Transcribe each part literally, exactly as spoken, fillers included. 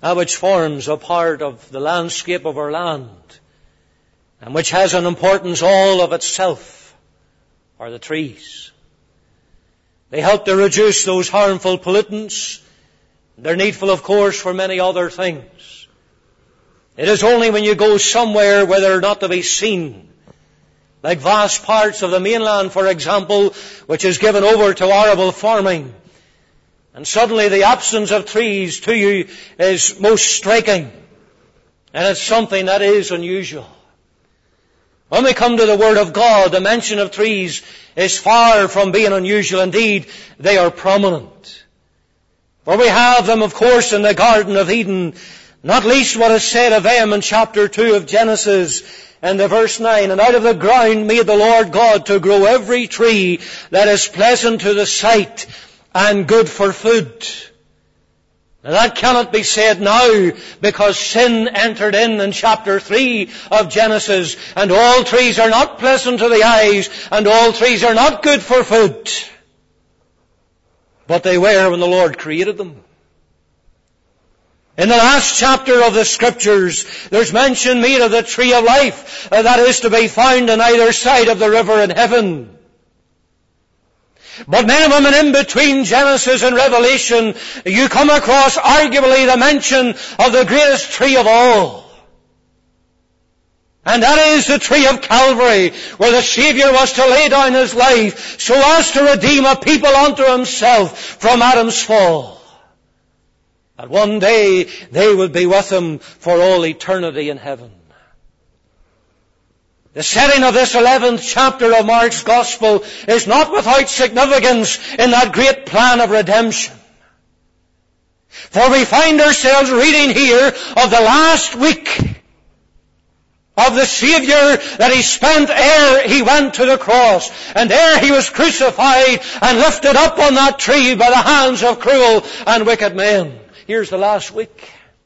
that which forms a part of the landscape of our land, and which has an importance all of itself, are the trees. They help to reduce those harmful pollutants. They're needful, of course, for many other things. It is only when you go somewhere where they're not to be seen, like vast parts of the mainland, for example, which is given over to arable farming, and suddenly the absence of trees to you is most striking, and it's something that is unusual. When we come to the Word of God, the mention of trees is far from being unusual. Indeed, they are prominent. For we have them, of course, in the Garden of Eden, not least what is said of them in chapter two of Genesis, and the verse nine, and out of the ground made the Lord God to grow every tree that is pleasant to the sight and good for food. Now that cannot be said now, because sin entered in in chapter three of Genesis, and all trees are not pleasant to the eyes, and all trees are not good for food. But they were when the Lord created them. In the last chapter of the Scriptures, there's mention made of the tree of life that is to be found on either side of the river in heaven. But men and women, in between Genesis and Revelation, you come across arguably the mention of the greatest tree of all. And that is the tree of Calvary, where the Savior was to lay down His life so as to redeem a people unto Himself from Adam's fall. And one day they would be with Him for all eternity in heaven. The setting of this eleventh chapter of Mark's Gospel is not without significance in that great plan of redemption. For we find ourselves reading here of the last week of the Savior that He spent ere He went to the cross, and ere He was crucified and lifted up on that tree by the hands of cruel and wicked men. Here's the last week.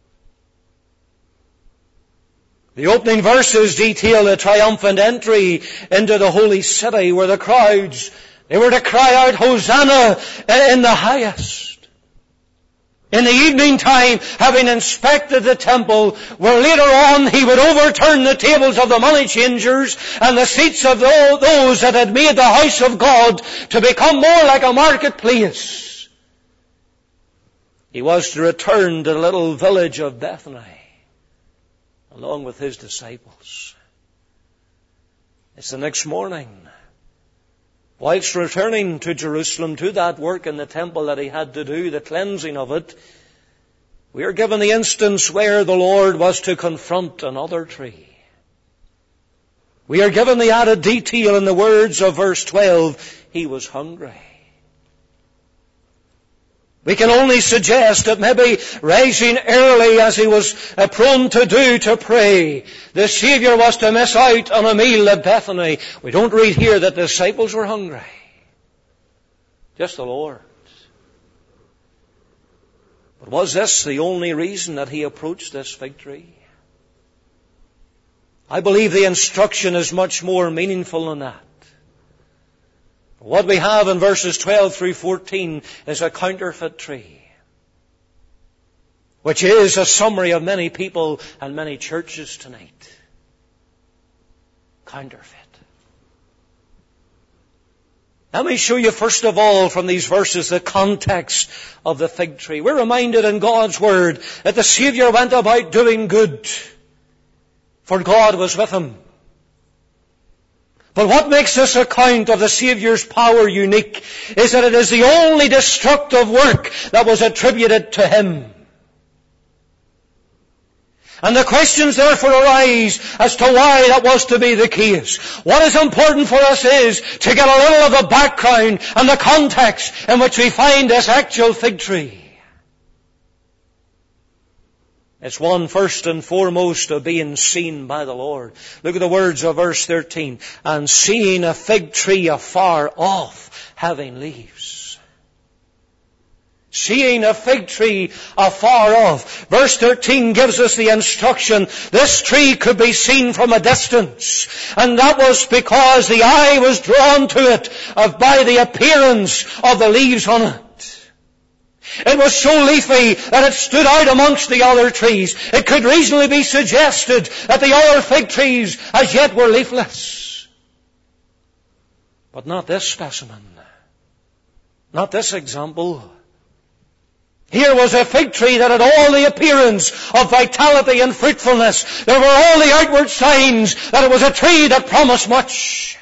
The opening verses detail the triumphant entry into the holy city, where the crowds, they were to cry out, Hosanna in the highest. In the evening time, having inspected the temple, where later on He would overturn the tables of the money changers and the seats of those that had made the house of God to become more like a marketplace, He was to return to the little village of Bethany, along with His disciples. It's the next morning, whilst returning to Jerusalem to that work in the temple that He had to do, the cleansing of it, we are given the instance where the Lord was to confront another tree. We are given the added detail in the words of verse twelve, He was hungry. We can only suggest that maybe rising early as He was prone to do to pray, the Savior was to miss out on a meal at Bethany. We don't read here that the disciples were hungry. Just the Lord. But was this the only reason that He approached this fig tree? I believe the instruction is much more meaningful than that. What we have in verses twelve through fourteen is a counterfeit tree, which is a summary of many people and many churches tonight. Counterfeit. Let me show you first of all from these verses the context of the fig tree. We're reminded in God's Word that the Savior went about doing good, for God was with Him. But what makes this account of the Saviour's power unique is that it is the only destructive work that was attributed to Him. And the questions therefore arise as to why that was to be the case. What is important for us is to get a little of the background and the context in which we find this actual fig tree. It's one first and foremost of being seen by the Lord. Look at the words of verse thirteen. And seeing a fig tree afar off, having leaves. Seeing a fig tree afar off. Verse thirteen gives us the instruction. This tree could be seen from a distance. And that was because the eye was drawn to it by the appearance of the leaves on it. It was so leafy that it stood out amongst the other trees. It could reasonably be suggested that the other fig trees as yet were leafless. But not this specimen. Not this example. Here was a fig tree that had all the appearance of vitality and fruitfulness. There were all the outward signs that it was a tree that promised much.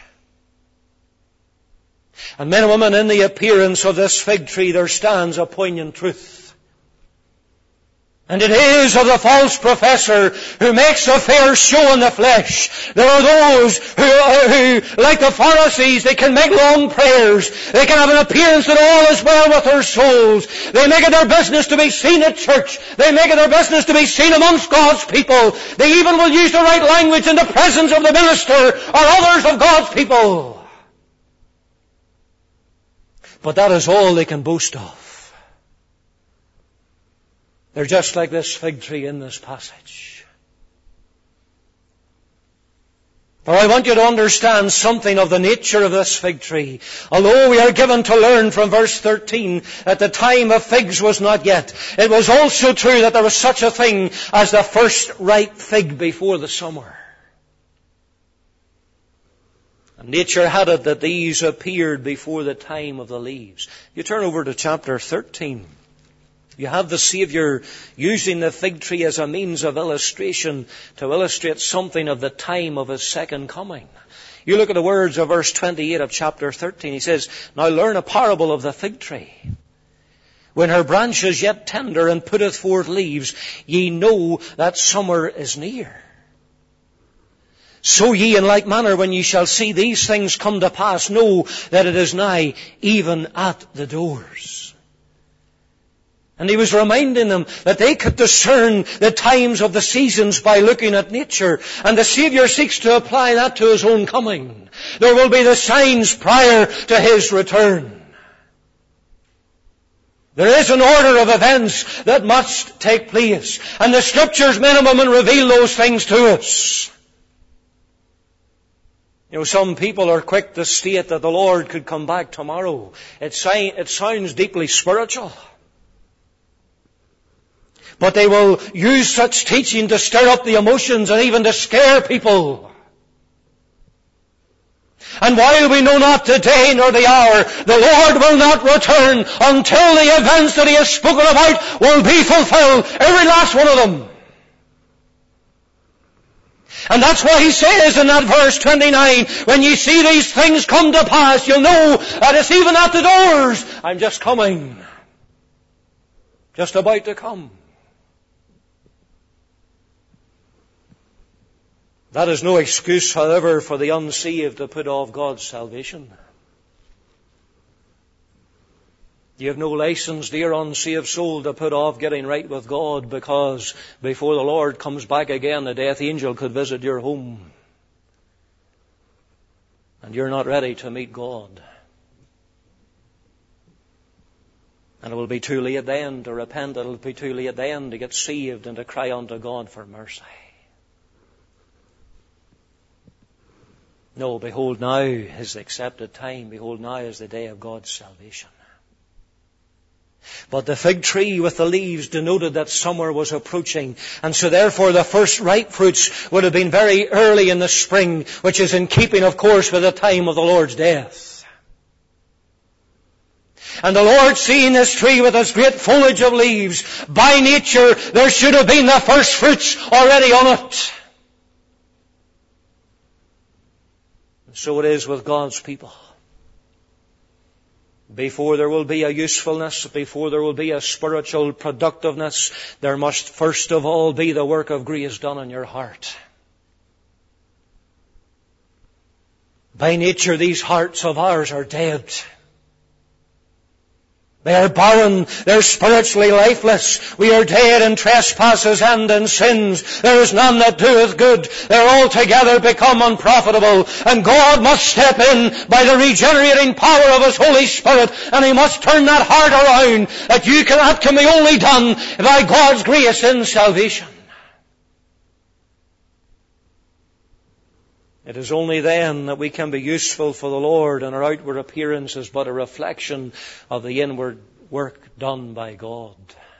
And men and women, in the appearance of this fig tree there stands a poignant truth. And it is of the false professor who makes a fair show in the flesh. There are those who, who, like the Pharisees, they can make long prayers. They can have an appearance that all is well with their souls. They make it their business to be seen at church. They make it their business to be seen amongst God's people. They even will use the right language in the presence of the minister or others of God's people. But that is all they can boast of. They're just like this fig tree in this passage. For I want you to understand something of the nature of this fig tree. Although we are given to learn from verse thirteen that the time of figs was not yet, it was also true that there was such a thing as the first ripe fig before the summer. And nature had it that these appeared before the time of the leaves. You turn over to chapter thirteen. You have the Saviour using the fig tree as a means of illustration to illustrate something of the time of His second coming. You look at the words of verse twenty-eight of chapter thirteen. He says, "Now learn a parable of the fig tree. When her branch is yet tender and putteth forth leaves, ye know that summer is near. So ye in like manner, when ye shall see these things come to pass, know that it is nigh, even at the doors." And he was reminding them that they could discern the times of the seasons by looking at nature. And the Saviour seeks to apply that to His own coming. There will be the signs prior to His return. There is an order of events that must take place. And the Scriptures, men and women, reveal those things to us. You know, some people are quick to state that the Lord could come back tomorrow. It, si- it sounds deeply spiritual. But they will use such teaching to stir up the emotions and even to scare people. And while we know not the day nor the hour, the Lord will not return until the events that He has spoken about will be fulfilled. Every last one of them. And that's why He says in that verse twenty-nine, when ye see these things come to pass, you'll know that it's even at the doors. I'm just coming. Just about to come. That is no excuse, however, for the unsaved to put off God's salvation. You have no license, dear unsaved soul, to put off getting right with God, because before the Lord comes back again, the death angel could visit your home. And you're not ready to meet God. And it will be too late then to repent. It will be too late then to get saved and to cry unto God for mercy. No, behold, now is the accepted time. Behold, now is the day of God's salvation. But the fig tree with the leaves denoted that summer was approaching. And so therefore the first ripe fruits would have been very early in the spring, which is in keeping, of course, with the time of the Lord's death. And the Lord, seeing this tree with its great foliage of leaves, by nature there should have been the first fruits already on it. So it is with God's people. Before there will be a usefulness, before there will be a spiritual productiveness, there must first of all be the work of grace done in your heart. By nature, these hearts of ours are dead. They are barren. They're spiritually lifeless. We are dead in trespasses and in sins. There is none that doeth good. They're altogether become unprofitable. And God must step in by the regenerating power of His Holy Spirit. And He must turn that heart around. That you can, that can be only done by God's grace in salvation. It is only then that we can be useful for the Lord, and our outward appearance is but a reflection of the inward work done by God.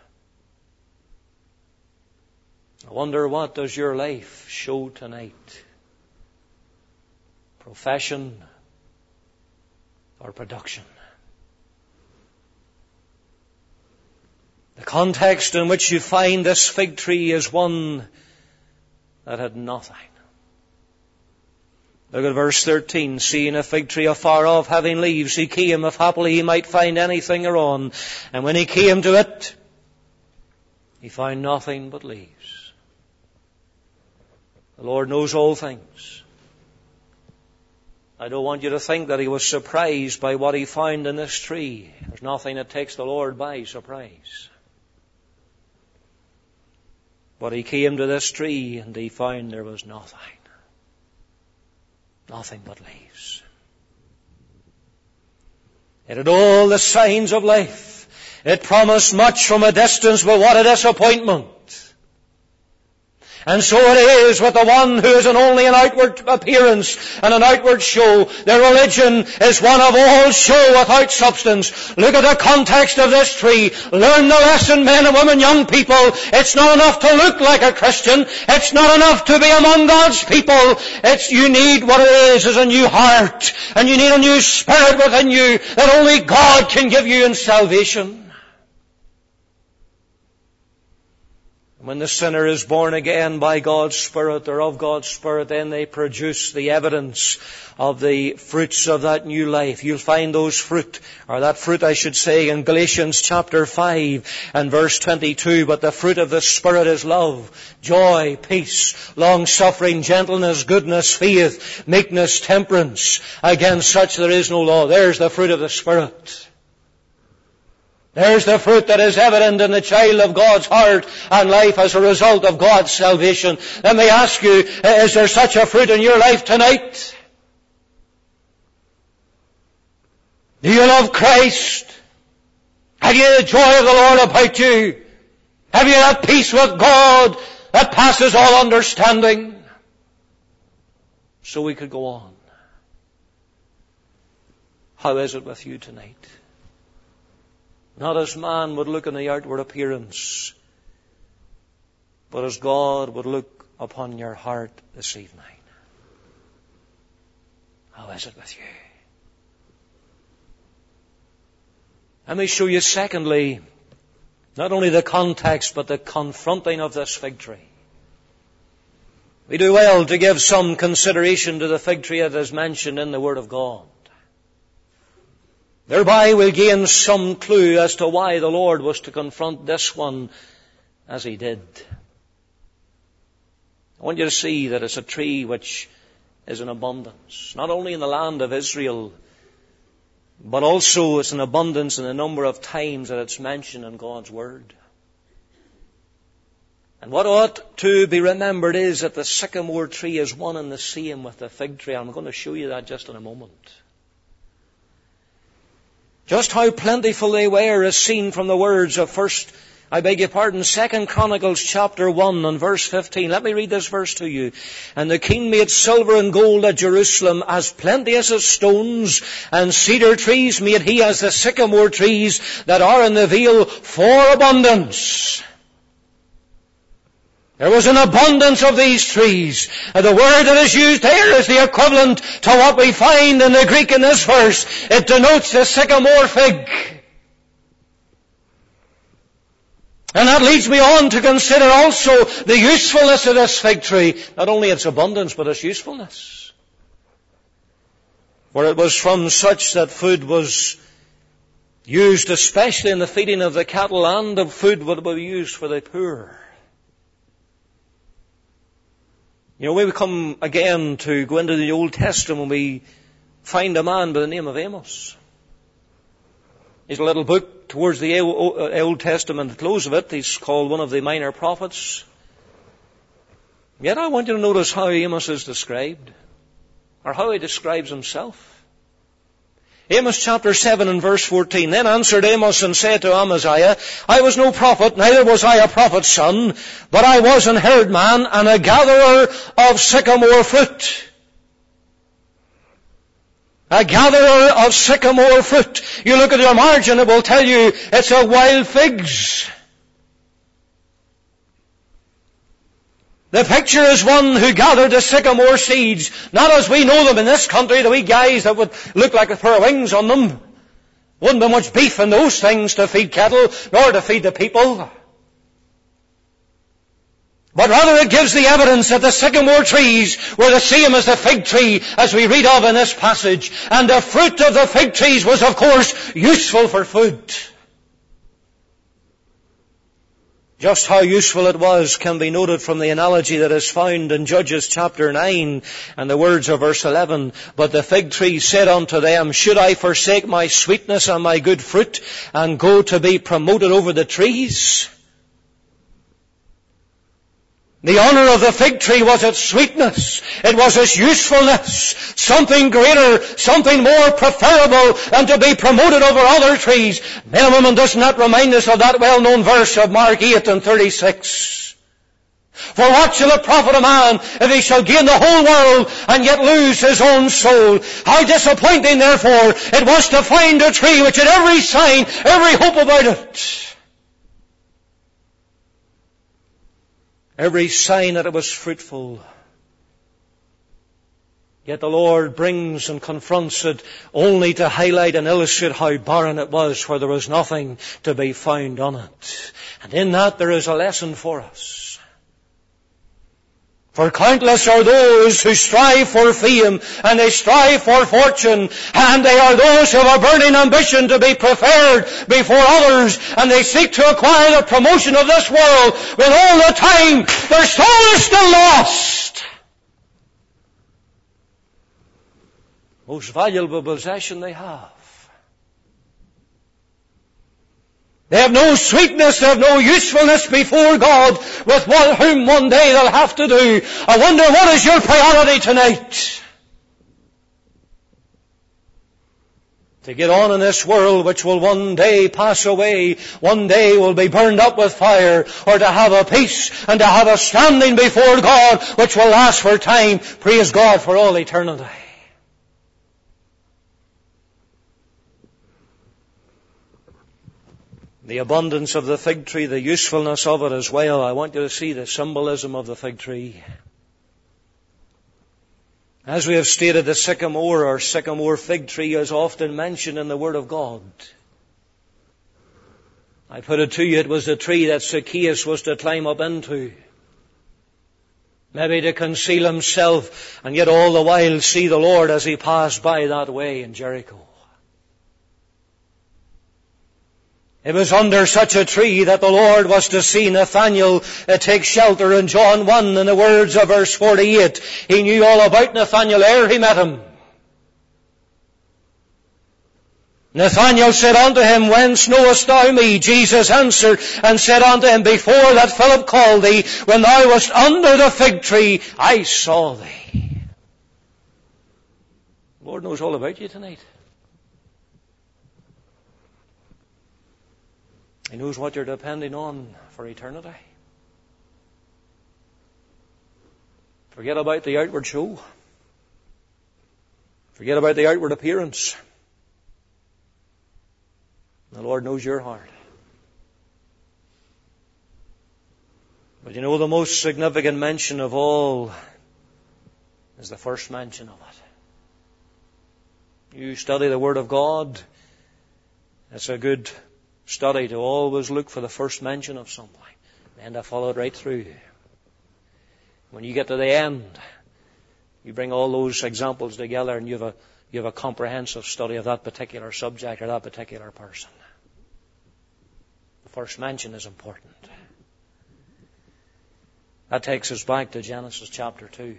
I wonder, what does your life show tonight? Profession or production? The context in which you find this fig tree is one that had nothing. Look at verse thirteen. Seeing a fig tree afar off having leaves, he came, if haply he might find anything thereon. And when he came to it, he found nothing but leaves. The Lord knows all things. I don't want you to think that he was surprised by what he found in this tree. There's nothing that takes the Lord by surprise. But he came to this tree and he found there was nothing. Nothing but leaves. It had all the signs of life. It promised much from a distance, but what a disappointment. And so it is with the one who is an only an outward appearance and an outward show. Their religion is one of all show without substance. Look at the context of this tree. Learn the lesson, men and women, young people. It's not enough to look like a Christian. It's not enough to be among God's people. It's, you need what it is, is a new heart. And you need a new spirit within you that only God can give you in salvation. When the sinner is born again by God's Spirit or of God's Spirit, then they produce the evidence of the fruits of that new life. You'll find those fruit, or that fruit I should say, in Galatians chapter five and verse twenty-two. But the fruit of the Spirit is love, joy, peace, long-suffering, gentleness, goodness, faith, meekness, temperance. Against such there is no law. There's the fruit of the Spirit. There's the fruit that is evident in the child of God's heart and life as a result of God's salvation. Let me ask you, is there such a fruit in your life tonight? Do you love Christ? Have you the joy of the Lord about you? Have you that peace with God that passes all understanding? So we could go on. How is it with you tonight? Not as man would look on the outward appearance, but as God would look upon your heart this evening. How is it with you? Let me show you secondly, not only the context, but the confronting of this fig tree. We do well to give some consideration to the fig tree that is mentioned in the Word of God. Thereby we'll gain some clue as to why the Lord was to confront this one as he did. I want you to see that it's a tree which is in abundance, not only in the land of Israel, but also it's in abundance in the number of times that it's mentioned in God's Word. And what ought to be remembered is that the sycamore tree is one and the same with the fig tree. I'm going to show you that just in a moment. Just how plentiful they were is seen from the words of first, I beg your pardon, Second Chronicles chapter one and verse fifteen. Let me read this verse to you. And the king made silver and gold at Jerusalem as plenteous as stones, and cedar trees made he as the sycamore trees that are in the vale for abundance. There was an abundance of these trees. And the word that is used here is the equivalent to what we find in the Greek in this verse. It denotes the sycamore fig. And that leads me on to consider also the usefulness of this fig tree. Not only its abundance, but its usefulness. For it was from such that food was used, especially in the feeding of the cattle, and the food would be used for the poor. You know, when we come again to go into the Old Testament, we find a man by the name of Amos. He's a little book towards the Old Testament, the close of it. He's called one of the minor prophets. Yet I want you to notice how Amos is described, or how he describes himself. Amos chapter seven and verse fourteen. Then answered Amos and said to Amaziah, I was no prophet, neither was I a prophet's son, but I was an herdman and a gatherer of sycamore fruit. A gatherer of sycamore fruit. You look at your margin, it will tell you it's a wild figs. The picture is one who gathered the sycamore seeds, not as we know them in this country, the wee guys that would look like a pair of wings on them. Wouldn't be much beef in those things to feed cattle, nor to feed the people. But rather it gives the evidence that the sycamore trees were the same as the fig tree, as we read of in this passage. And the fruit of the fig trees was, of course, useful for food. Just how useful it was can be noted from the analogy that is found in Judges chapter nine and the words of verse eleven. But the fig tree said unto them, should I forsake my sweetness and my good fruit and go to be promoted over the trees? The honor of the fig tree was its sweetness. It was its usefulness. Something greater, something more preferable than to be promoted over other trees. Men and women, doesn't that remind us of that well-known verse of Mark eight and thirty-six? For what shall it profit a man if he shall gain the whole world and yet lose his own soul? How disappointing, therefore, it was to find a tree which had every sign, every hope about it. Every sign that it was fruitful. Yet the Lord brings and confronts it only to highlight and illustrate how barren it was, where there was nothing to be found on it. And in that there is a lesson for us. For countless are those who strive for fame, and they strive for fortune, and they are those who have a burning ambition to be preferred before others, and they seek to acquire the promotion of this world, when all the time their soul is still lost. Most valuable possession they have. They have no sweetness, they have no usefulness before God, with one, whom one day they'll have to do. I wonder, what is your priority tonight? To get on in this world which will one day pass away, one day will be burned up with fire, or to have a peace and to have a standing before God which will last for time, praise God, for all eternity. The abundance of the fig tree, the usefulness of it as well. I want you to see the symbolism of the fig tree. As we have stated, the sycamore or sycamore fig tree is often mentioned in the Word of God. I put it to you, it was the tree that Zacchaeus was to climb up into. Maybe to conceal himself, and yet all the while see the Lord as he passed by that way in Jericho. It was under such a tree that the Lord was to see Nathanael uh, take shelter in John one, in the words of verse forty-eight. He knew all about Nathanael ere he met him. Nathanael said unto him, Whence knowest thou me? Jesus answered and said unto him, Before that Philip called thee, when thou wast under the fig tree, I saw thee. The Lord knows all about you tonight. He knows what you're depending on for eternity. Forget about the outward show. Forget about the outward appearance. The Lord knows your heart. But you know, the most significant mention of all is the first mention of it. You study the Word of God, it's a good study to always look for the first mention of something, and to follow it right through. When you get to the end, you bring all those examples together, and you have a you have a comprehensive study of that particular subject or that particular person. The first mention is important. That takes us back to Genesis chapter two.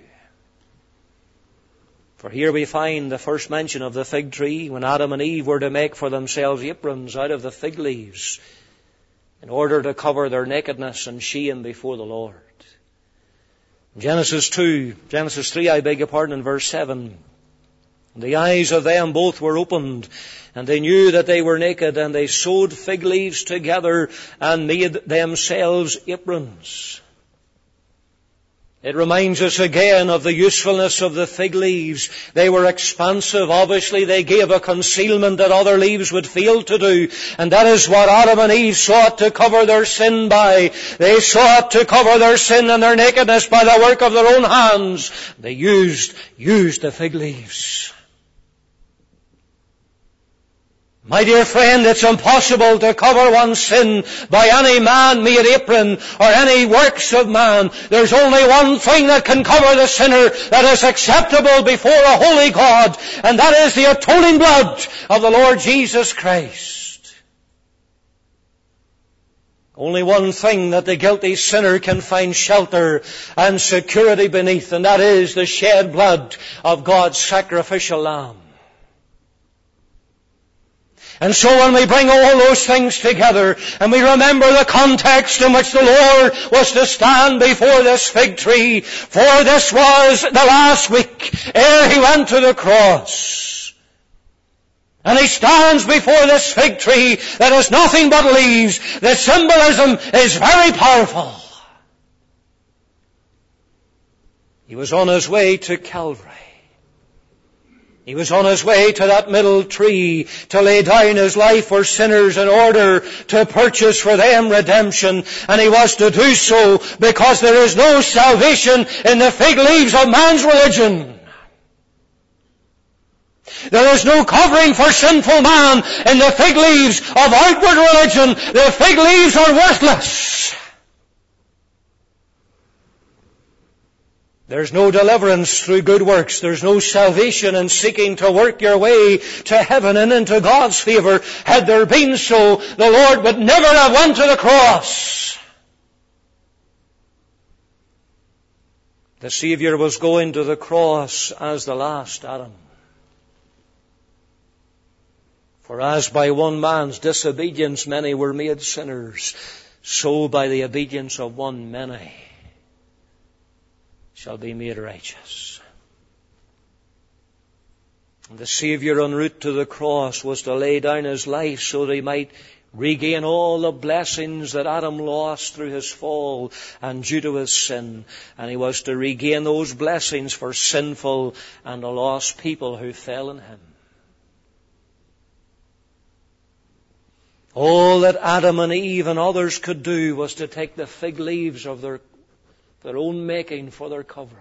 For here we find the first mention of the fig tree, when Adam and Eve were to make for themselves aprons out of the fig leaves in order to cover their nakedness and shame before the Lord. Genesis two, Genesis three, I beg your pardon, in verse seven. The eyes of them both were opened, and they knew that they were naked, and they sewed fig leaves together and made themselves aprons. It reminds us again of the usefulness of the fig leaves. They were expansive. Obviously, they gave a concealment that other leaves would fail to do. And that is what Adam and Eve sought to cover their sin by. They sought to cover their sin and their nakedness by the work of their own hands. They used, used the fig leaves. My dear friend, it's impossible to cover one's sin by any man-made apron or any works of man. There's only one thing that can cover the sinner that is acceptable before a holy God, and that is the atoning blood of the Lord Jesus Christ. Only one thing that the guilty sinner can find shelter and security beneath, and that is the shed blood of God's sacrificial lamb. And so when we bring all those things together and we remember the context in which the Lord was to stand before this fig tree, for this was the last week ere He went to the cross. And He stands before this fig tree that is nothing but leaves. The symbolism is very powerful. He was on His way to Calvary. He was on His way to that middle tree to lay down His life for sinners in order to purchase for them redemption. And He was to do so because there is no salvation in the fig leaves of man's religion. There is no covering for sinful man in the fig leaves of outward religion. The fig leaves are worthless. There's no deliverance through good works. There's no salvation in seeking to work your way to heaven and into God's favor. Had there been so, the Lord would never have went to the cross. The Savior was going to the cross as the last Adam. For as by one man's disobedience many were made sinners, so by the obedience of one many shall be made righteous. And the Savior en route to the cross was to lay down His life so that He might regain all the blessings that Adam lost through his fall and due to his sin. And He was to regain those blessings for sinful and a lost people who fell in Him. All that Adam and Eve and others could do was to take the fig leaves of their their own making for their covering.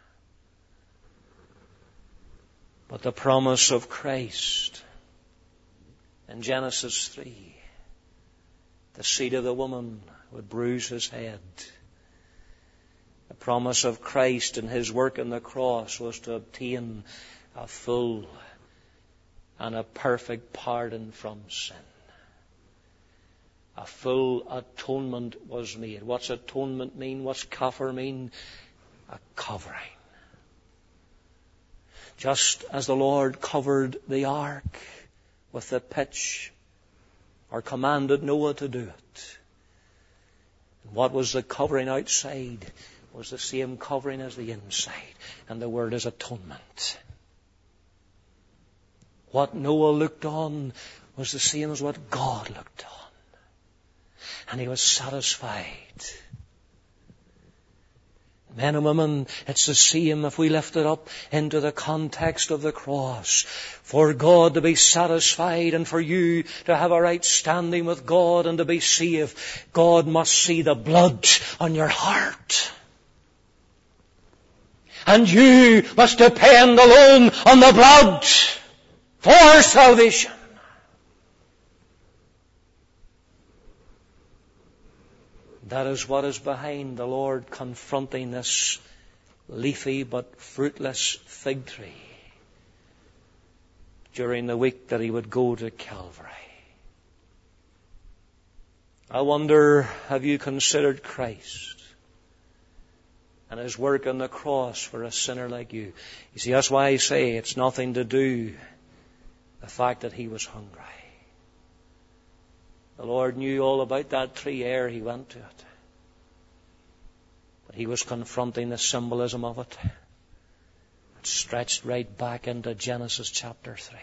But the promise of Christ in Genesis three, the seed of the woman would bruise His head. The promise of Christ and His work on the cross was to obtain a full and a perfect pardon from sin. A full atonement was made. What's atonement mean? What's kafir mean? A covering. Just as the Lord covered the ark with the pitch, or commanded Noah to do it. And what was the covering outside? Was the same covering as the inside. And the word is atonement. What Noah looked on was the same as what God looked on. And He was satisfied. Men and women, it's the same if we lift it up into the context of the cross. For God to be satisfied and for you to have a right standing with God and to be saved, God must see the blood on your heart. And you must depend alone on the blood for salvation. That is what is behind the Lord confronting this leafy but fruitless fig tree during the week that He would go to Calvary. I wonder, have you considered Christ and His work on the cross for a sinner like you? You see, that's why I say it's nothing to do with the fact that He was hungry. The Lord knew all about that tree ere He went to it. But He was confronting the symbolism of it. It stretched right back into Genesis chapter three.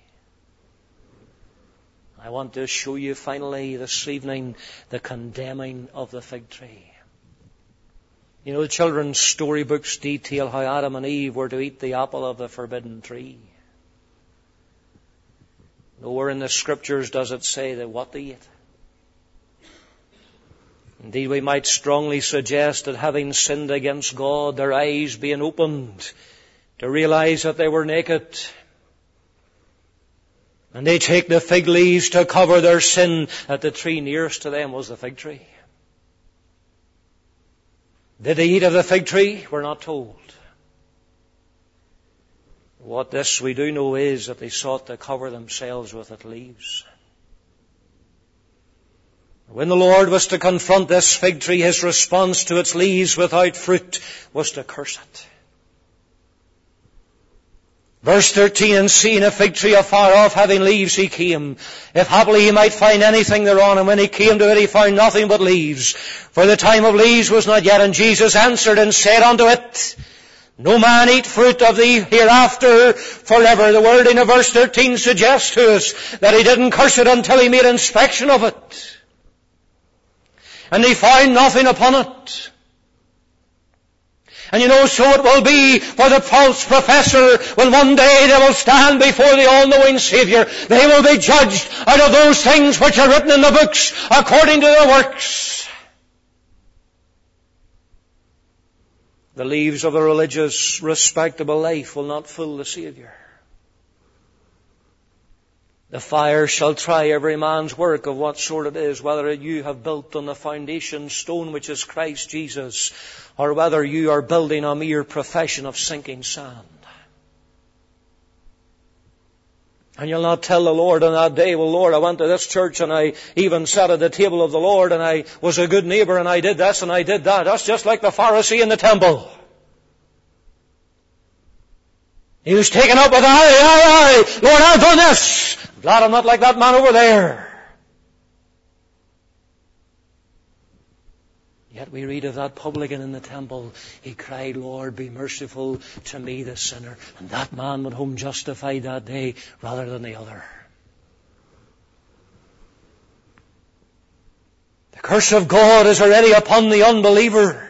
I want to show you finally this evening the condemning of the fig tree. You know, the children's storybooks detail how Adam and Eve were to eat the apple of the forbidden tree. Nowhere in the Scriptures does it say that what they ate. Indeed, we might strongly suggest that having sinned against God, their eyes being opened to realize that they were naked, and they take the fig leaves to cover their sin, that the tree nearest to them was the fig tree. Did they eat of the fig tree? We're not told. What this we do know is that they sought to cover themselves with its leaves. When the Lord was to confront this fig tree, His response to its leaves without fruit was to curse it. Verse thirteen, and seeing a fig tree afar off having leaves, He came, if haply He might find anything thereon. And when He came to it, He found nothing but leaves, for the time of leaves was not yet. And Jesus answered and said unto it, no man eat fruit of thee hereafter forever. The wording of verse thirteen suggests to us that He didn't curse it until He made inspection of it. And He found nothing upon it. And you know, so it will be for the false professor when one day they will stand before the all-knowing Savior. They will be judged out of those things which are written in the books according to their works. The leaves of a religious, respectable life will not fool the Savior. The fire shall try every man's work of what sort it is, whether you have built on the foundation stone which is Christ Jesus, or whether you are building a mere profession of sinking sand. And you'll not tell the Lord on that day, well, Lord, I went to this church and I even sat at the table of the Lord and I was a good neighbor and I did this and I did that. That's just like the Pharisee in the temple. He was taken up with, aye, aye, aye, Lord, I've done this. I'm glad I'm not like that man over there. Yet we read of that publican in the temple. He cried, Lord, be merciful to me, the sinner. And that man went home justified that day rather than the other. The curse of God is already upon the unbeliever.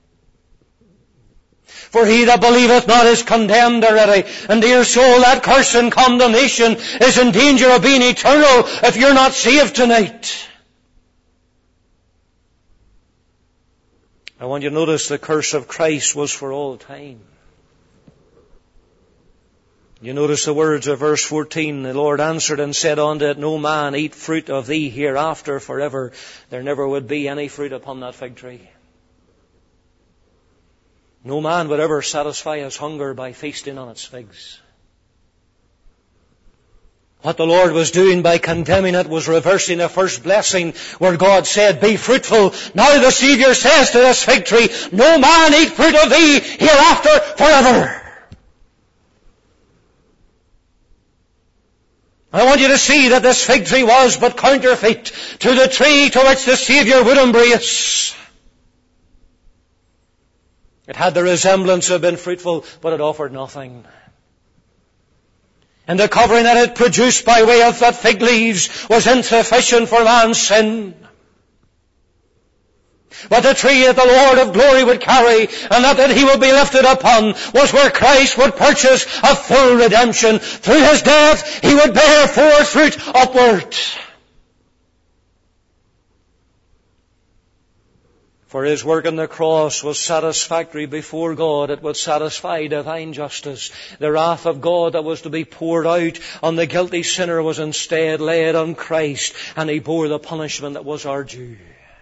For he that believeth not is condemned already. And dear soul, that curse and condemnation is in danger of being eternal if you're not saved tonight. I want you to notice the curse of Christ was for all time. You notice the words of verse fourteen. The Lord answered and said unto it, no man eat fruit of thee hereafter forever. There never would be any fruit upon that fig tree. No man would ever satisfy his hunger by feasting on its figs. What the Lord was doing by condemning it was reversing the first blessing where God said, be fruitful. Now the Savior says to this fig tree, no man eat fruit of thee hereafter forever. I want you to see that this fig tree was but counterfeit to the tree to which the Savior would embrace. It had the resemblance of being fruitful, but it offered nothing. And the covering that it produced by way of that fig leaves was insufficient for man's sin. But the tree that the Lord of glory would carry, and that, that He would be lifted upon, was where Christ would purchase a full redemption. Through His death, He would bear forth fruit upward. For His work on the cross was satisfactory before God. It would satisfy divine justice. The wrath of God that was to be poured out on the guilty sinner was instead laid on Christ, and He bore the punishment that was our due.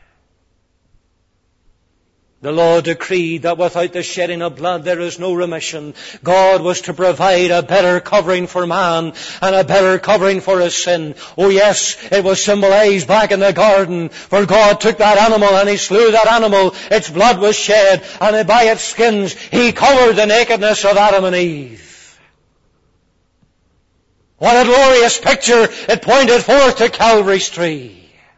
The law decreed that without the shedding of blood there is no remission. God was to provide a better covering for man and a better covering for his sin. Oh yes, it was symbolized back in the garden, for God took that animal and He slew that animal. Its blood was shed, and by its skins He covered the nakedness of Adam and Eve. What a glorious picture it pointed forth to Calvary's tree.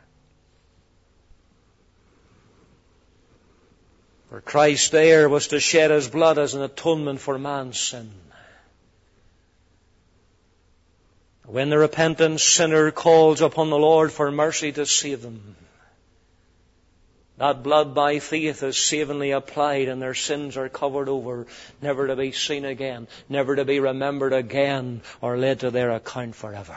For Christ there was to shed His blood as an atonement for man's sin. When the repentant sinner calls upon the Lord for mercy to save them, That blood by faith is savingly applied, and their sins are covered over, never to be seen again, never to be remembered again, or laid to their account forever.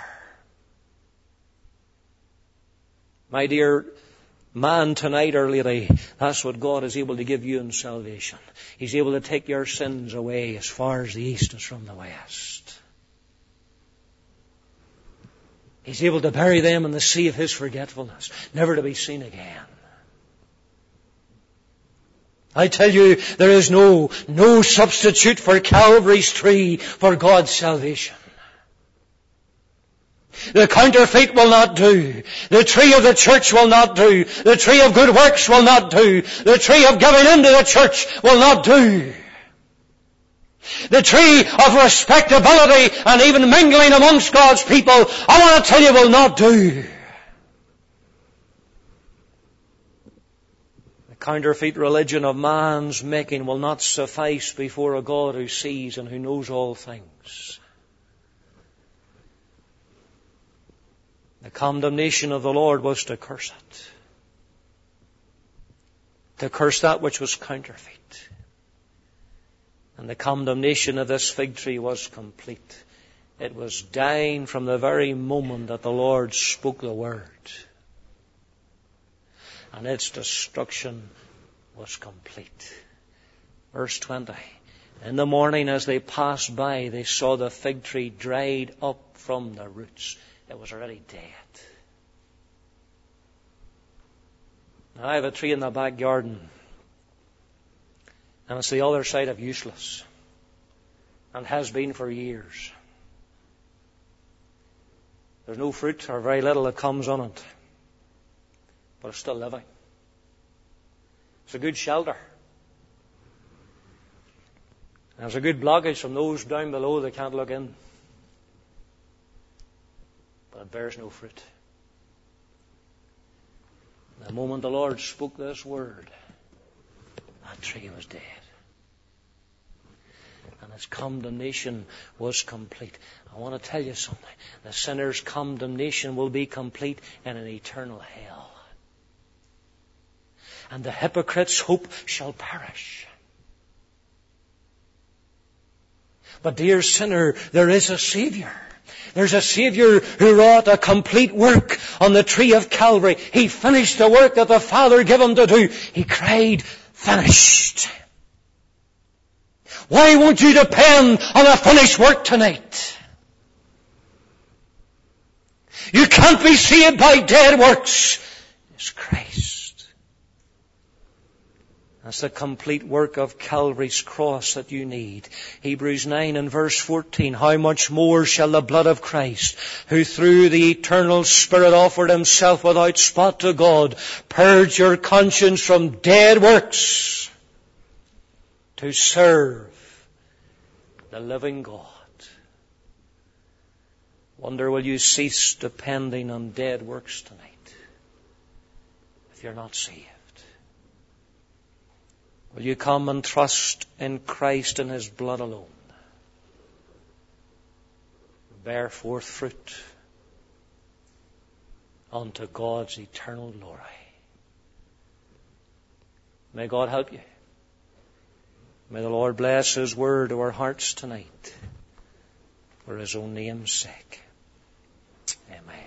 My dear man tonight or lady, that's what God is able to give you in salvation. He's able to take your sins away as far as the east is from the west. He's able to bury them in the sea of His forgetfulness, never to be seen again. I tell you, there is no, no substitute for Calvary's tree for God's salvation. The counterfeit will not do. The tree of the church will not do. The tree of good works will not do. The tree of giving into the church will not do. The tree of respectability and even mingling amongst God's people, I want to tell you, will not do. Counterfeit religion of man's making will not suffice before a God who sees and who knows all things. The condemnation of the Lord was to curse it. To curse that which was counterfeit. And the condemnation of this fig tree was complete. It was dying from the very moment that the Lord spoke the word. And its destruction was complete. Verse twenty. In the morning as they passed by, they saw the fig tree dried up from the roots. It was already dead. Now I have a tree in the back garden, and it's the other side of useless, and has been for years. There's no fruit or very little that comes on it, but it's still living. It's a good shelter. And it's a good blockage from those down below that can't look in. But it bears no fruit. The moment the Lord spoke this word, that tree was dead. And its condemnation was complete. I want to tell you something. The sinner's condemnation will be complete in an eternal hell. And the hypocrite's hope shall perish. But dear sinner, there is a Savior. There's a Savior who wrought a complete work on the tree of Calvary. He finished the work that the Father gave Him to do. He cried, finished. Why won't you depend on a finished work tonight? You can't be saved by dead works. It's Christ. That's the complete work of Calvary's cross that you need. Hebrews nine and verse fourteen. How much more shall the blood of Christ, who through the eternal Spirit offered Himself without spot to God, purge your conscience from dead works to serve the living God. Wonder, will you cease depending on dead works tonight if you're not saved? Will you come and trust in Christ and His blood alone? Bear forth fruit unto God's eternal glory. May God help you. May the Lord bless His word to our hearts tonight for His own name's sake. Amen.